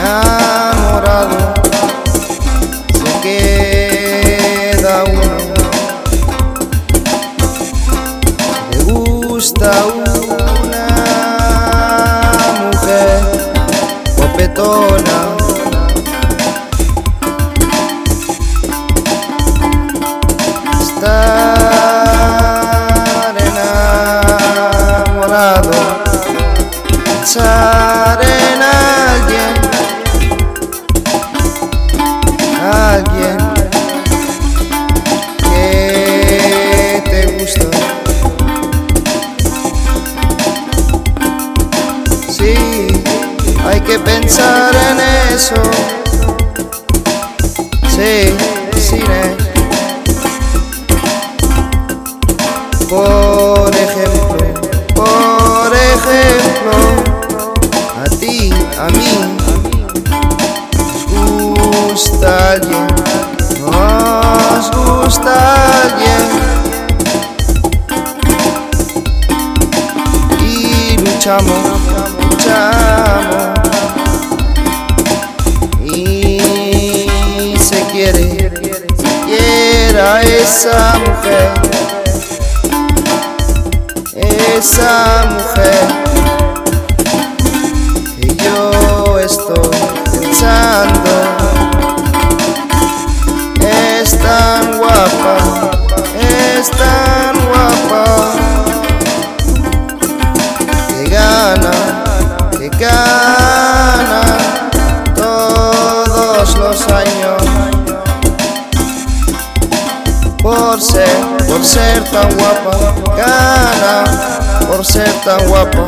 enamorado se queda uno. Le gusta una mujer guapetona, estar enamorado, pensar en alguien que te gusta. Sí, hay que pensar en eso. Sí, cine. Por ejemplo, a ti, a mí, nos gusta alguien y luchamos y se quiere a esa mujer que yo estoy pensando. Es tan guapa, que gana todos los años por ser tan guapa, gana por ser tan guapa.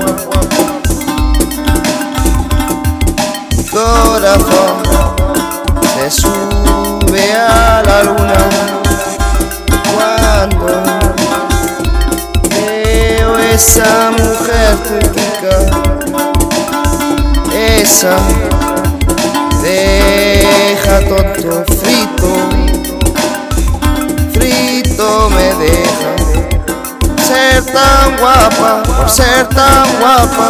Mi corazón se sube a la luna cuando veo esa mujer turca, esa deja tonto, frito me deja. Ser tan guapa, por ser tan guapa,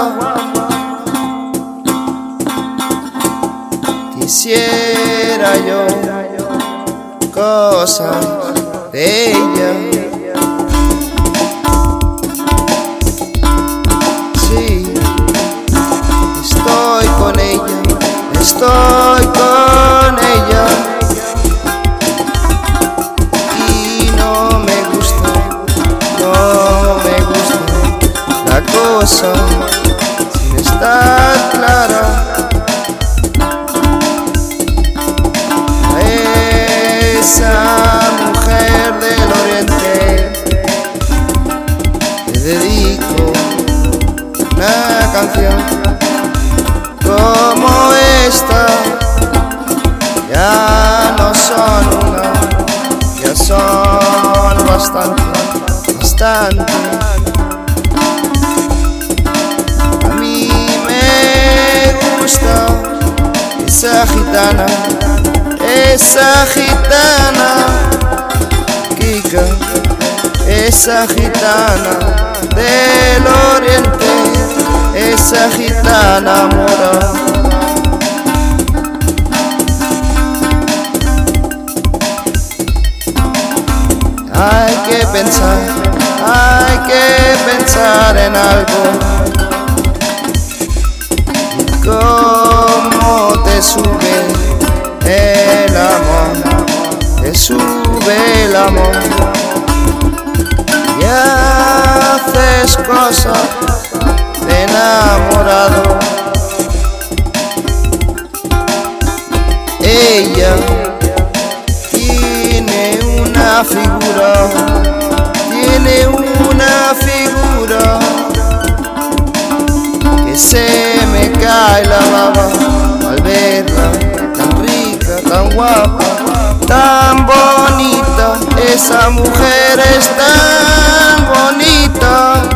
quisiera yo cosas de ella. Sí, estoy con ella, y no me gusta la cosa sin estar clara. A esa mujer del oriente le dedico una canción como esta. Ya no son una, ya son bastante. A mí me gusta esa gitana, Kika, esa gitana del oriente, esa gitana mora. Hay que pensar en algo. Cómo te sube el amor, y haces cosas de enamorado. Ella tiene una figura que se me cae la baba al verla, tan rica, tan guapa, tan bonita. Esa mujer es tan bonita.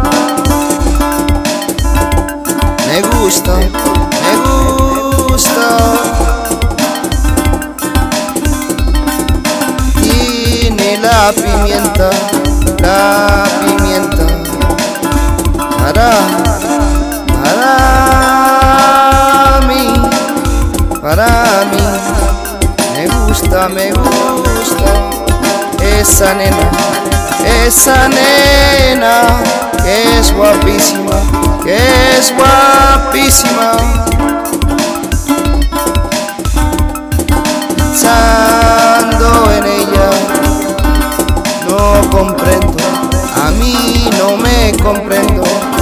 Me gusta. Tiene la pimienta para ella me gusta. Esa nena que es guapísima, que es guapísima. Pensando en ella, no comprendo, a mí no me comprendo.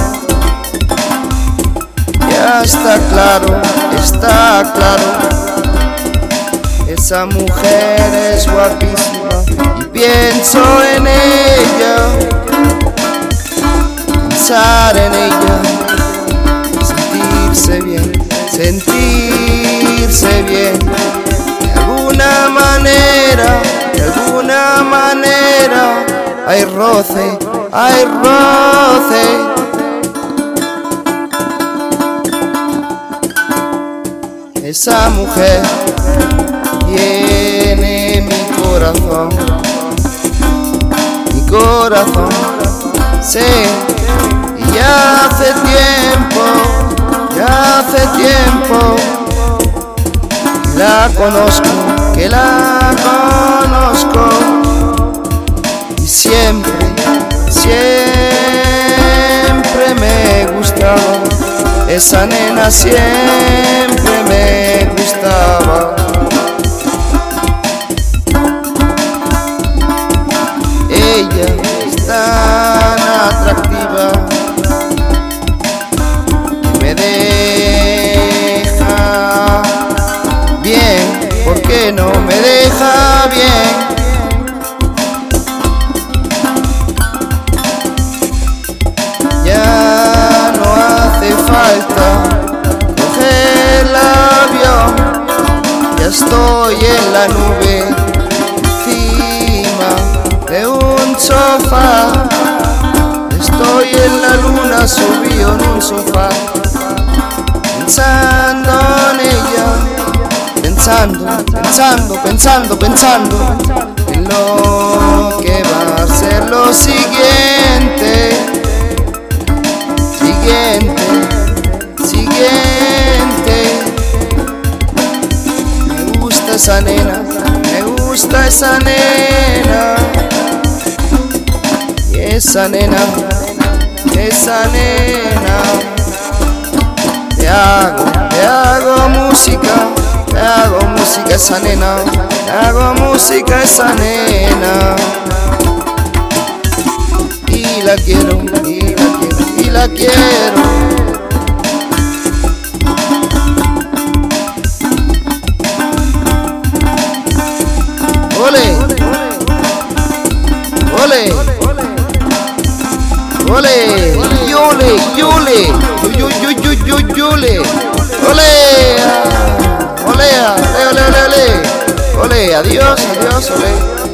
Ya está claro, esa mujer es guapísima y pienso en ella, pensar en ella, sentirse bien, de alguna manera, hay roce. Esa mujer tiene mi corazón, sí, y ya hace tiempo que la conozco, y siempre me gustaba, esa nena siempre me gustaba. Ella es tan atractiva que me deja bien, ¿por qué no me deja bien? Ya no hace falta coger el avión, ya estoy en la nube, encima de un sofá. Estoy en la luna, subido en un sofá, pensando en ella, pensando en lo que va a ser lo siguiente. Me gusta esa nena, y esa nena, le hago música a esa nena, le hago música a esa nena, y la quiero. Ole, ole, adiós, ole.